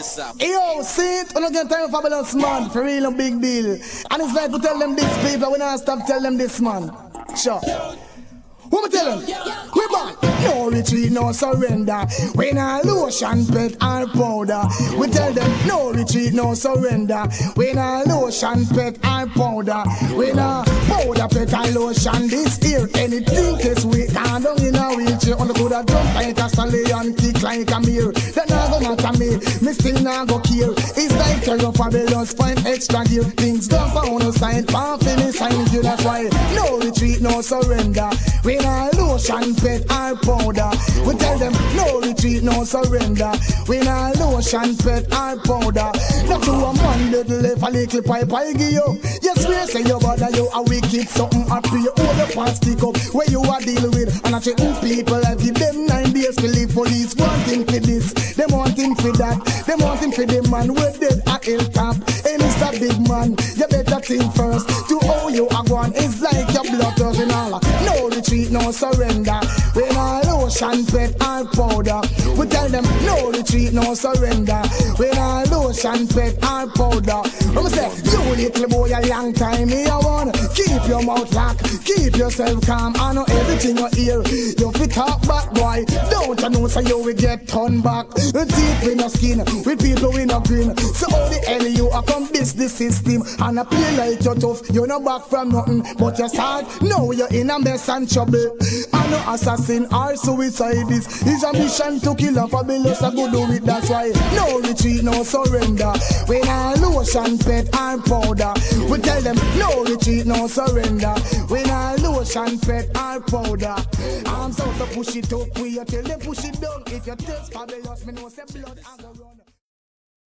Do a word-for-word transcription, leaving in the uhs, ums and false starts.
this up. Yo, see it? We don't get time for fabulous man, for real and big deal. And it's like we tell them this, people, we don't stop tell them this, man. Sure. What me tell them? We back. No retreat, no surrender. We not lotion, pet or powder. We tell them no retreat, no surrender. We not lotion, pet or powder. We not powder, pet or lotion. This here, anything is we can't down in a wheelchair. On the good a jump like a stallion, kick like a mirror. That not go matter me, me still not go kill. It's like terror fabulous, find extra gear. Things don't found a sign, palm finish sign you. That's why no retreat, no surrender. We not lotion, pet or powder. We tell them no retreat, no surrender. We not lotion, pet or powder. Not to a man that left a little pipe I give you. Yes, we say you bother you a wicked something happy. You hold the past stick up where you are deal with. And I say mm, people I give them nine days to live. Police wanting for this, them wanting for that. Them wanting for the man we're dead at hilltop. And it's a big man, you better think first. To how you are going, it's like your blood doesn't all. No retreat, no surrender. We not lotion, pet or powder. We tell them no retreat, no surrender. We not lotion, pet or powder. I'm say, you little boy a long time here one. Keep your mouth locked, keep yourself calm. I know everything you hear. You fit talk back, boy. Don't you know so you will get turned back. Deep in your skin, with people in a green. So how the hell you are come business system and I play like you're tough. You're not back from nothing, but you're sad. Now you're in a mess and trouble. I know assassin or suicidist. It's a mission to kill a fabulous. I go do it, that's why. No retreat, no surrender. We not lotion, pet or powder. We tell them no retreat, no surrender. We not lotion, pet or powder. Arms out to push it up, we tell them push it down. If you taste fabulous, me know say blood I go run.